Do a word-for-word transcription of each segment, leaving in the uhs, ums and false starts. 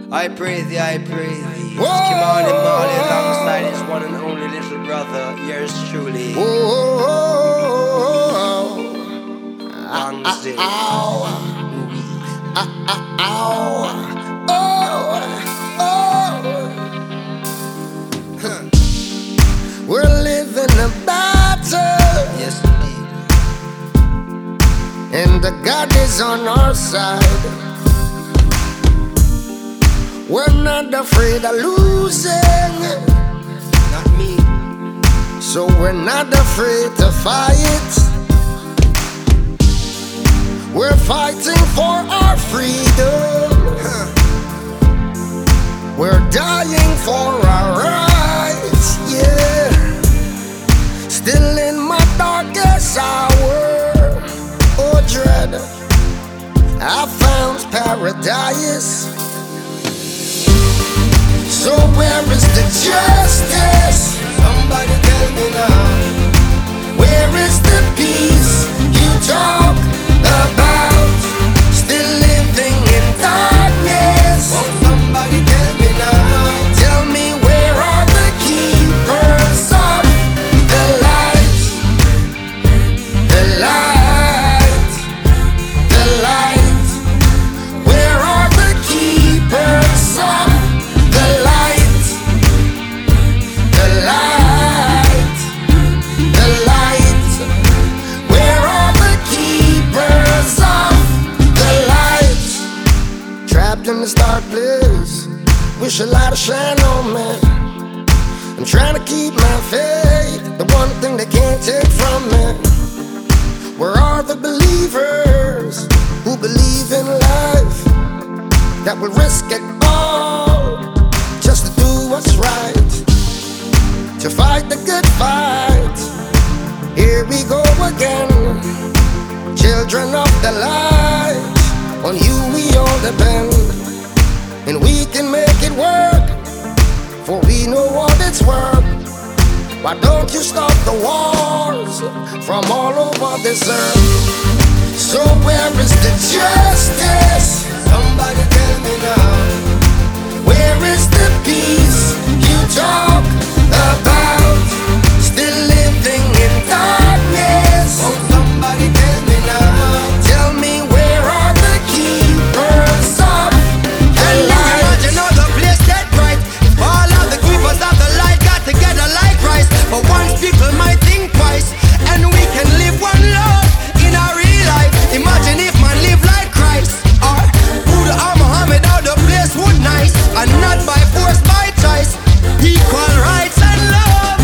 I pray thee, I pray thee. Whoa. Kimani Marley alongside his one and only little brother, yours truly. Bangzil. Ow. Ow. Oh. Oh. Huh. We're living a battle. Yes, indeed. And the God is on our side. We're not afraid of losing. Not me. So we're not afraid to fight. We're fighting for our freedom. Huh. We're dying for our rights, yeah. Still in my darkest hour, oh dread, I found paradise. So where is the justice? Somebody tell me now. Where is the peace you talk about? Still living in darkness. Won't somebody tell me now? Tell me, where are the keepers of the light? The light, the light. Where are the keepers of the light? The light, the light. Where are the keepers of the light? Trapped in this dark place, wish a light to shine on me. I'm trying to keep my faith, the one thing they can't take from me. Where are the believers who believe in life, that will risk it all just to do what's right, to fight the good fight? Here we go again, children of the light. On you we all depend, and we can make it work, for we know what it's worth. Why don't you stop the wars from all over this earth? So where is the justice? Somebody tell me now. Where is the peace you talk about? Still living in darkness. Won't somebody tell me now? Tell me, where are the keepers of the light? Imagine how the place get bright. If all of the keepers of the light got together like Christ. But once people might think twice, and we can live one love in our real life. Imagine if man live like Christ, or Buddha or Muhammad, how the place would nice, and not by force, by choice. Equal rights and love.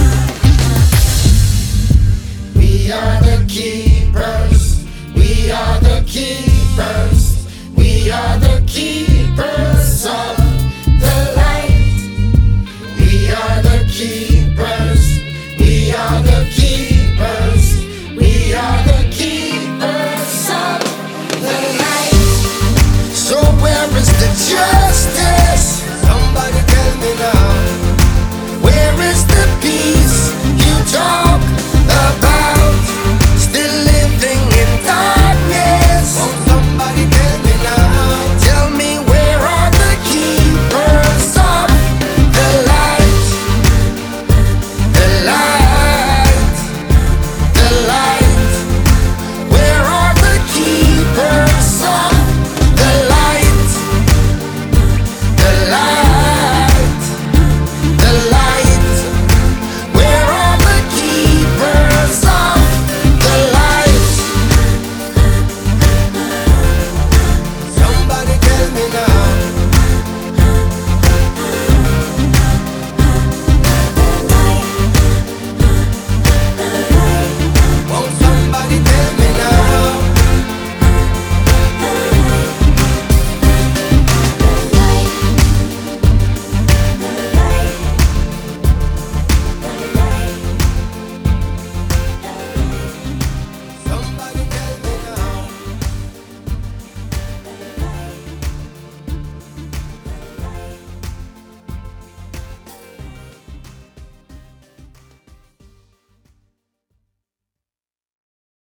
We are the keepers. We are the keepers. We are the keepers of the light. We are the keepers. We are the keepers. We are the keepers of the light. So where is the judge?